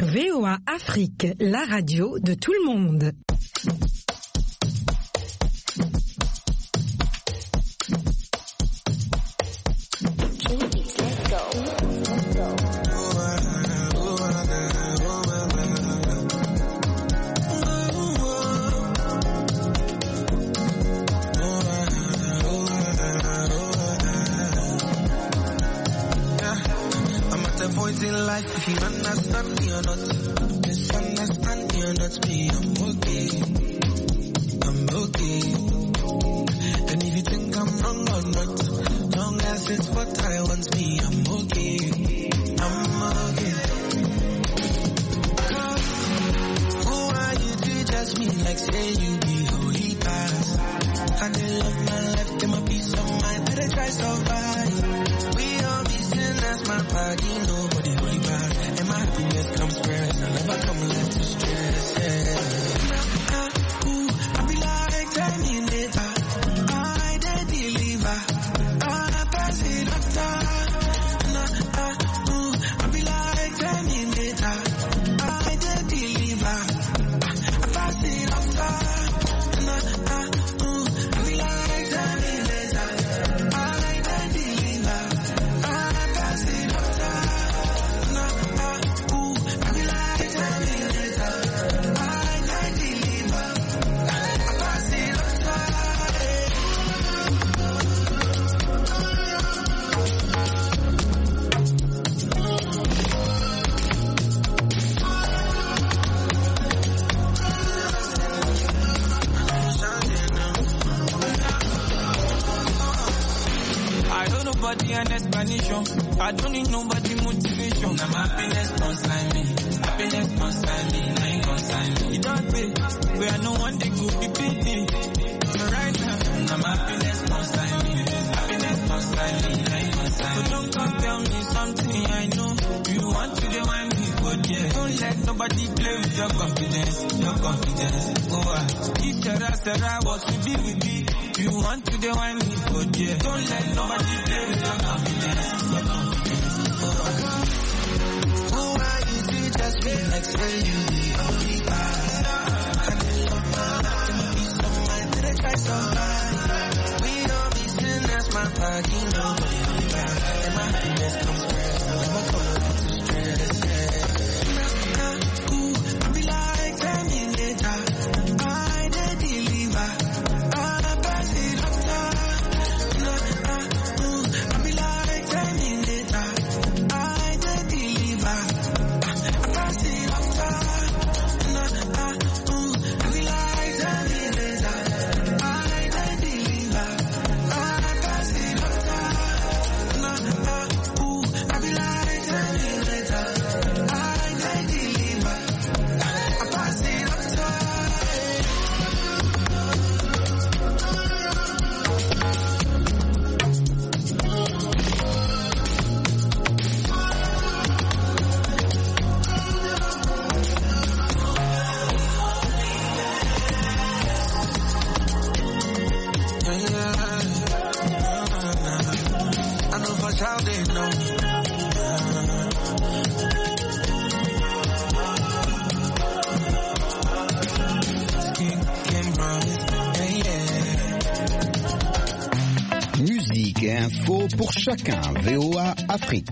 VOA Afrique, la radio de tout le monde. In life, if you understand me or not, misunderstand me or not, me, I'm okay. And if you think I'm wrong or not, long as it's what I want, me, I'm okay. Who are you to judge me like say you be holy past? I can love my life, get my peace of mind, but I try survive. We all be sinners, my body, nobody holy bad. And my happiness comes first, I never come left to stress, yeah. I be like, tell me later, I did deliver, I pass it after. I be like, tell me later, I did deliver, I pass it after. An explanation. I don't need nobody motivation. I'm happiness consign me. Happiness consign me. Now you consign me. You don't pay. Where no one they could be pity. So right now, I'm happiness consign me. Happiness consign me. Now you consign me. So don't come tell me something I know. You want to do one me, but yeah. Don't let nobody play with your confidence. Your confidence. Go out. If Sarah, what we be, we be. You want to do one me, but yeah. Don't let nobody play with your confidence. Your confidence. Who are you to just be like say you be only bad? I can love my life, give me peace of mind, did I try survive? We all be sinners, my body, nobody only bad. And my happiness comes first, I never come out to stress, yeah. I be like, tell me later, I did deliver, I pass it after. I be like, tell me later, I did deliver, I pass it after. I be like, tell me later, I did deliver, I pass it after. I be like, tell me later, I did deliver, I pass it after. I know for sure they know. Musique et info pour chacun. VOA Afrique.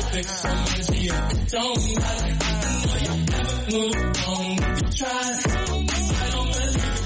Don't matter, I know you never move on. You try.